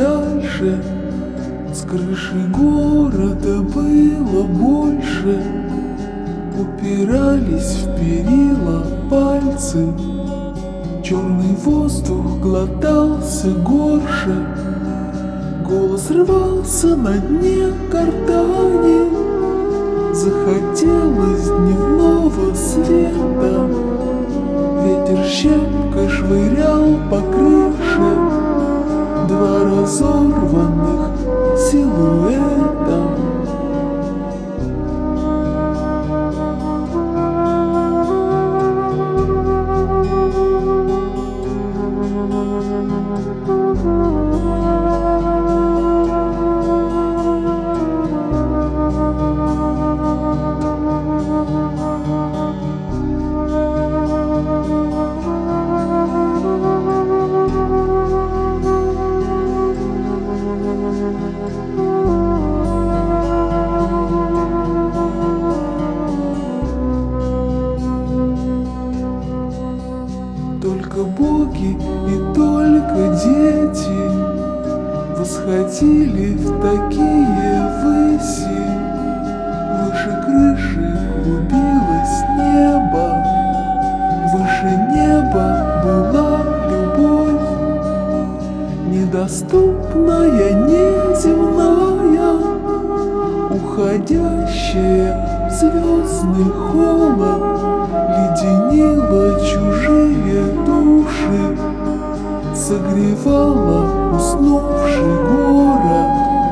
дальше. С крыши города было больше. Упирались в перила пальцы. Черный воздух глотался горше. Голос рвался на дне гортани. Захотелось дневного света. Ветер щепкой швырял по крыше. Два разорванных силуэта. Только боги и только дети восходили в такие выси. Выше крыши клубилось небо, выше неба была любовь, недоступная, неземная, уходящая в звездный холод, леденила чужие души, согревала уснувший город.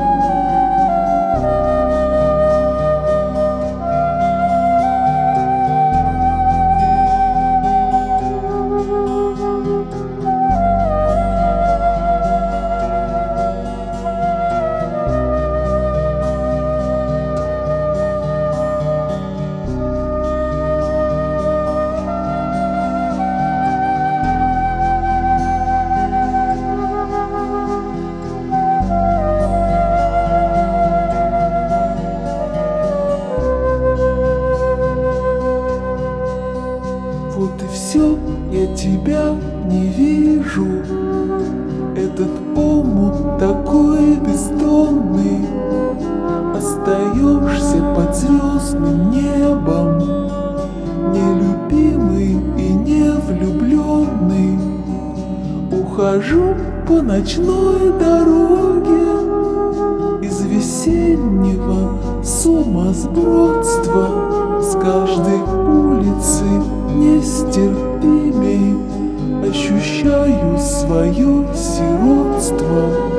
Вот и все, я тебя не вижу. Этот омут такой бездонный. Остаешься под звездным небом, нелюбимый и не влюбленный. Ухожу по ночной дороге из весеннего сумасбродства. С каждой улицы нестерпимей ощущаю свое сиротство.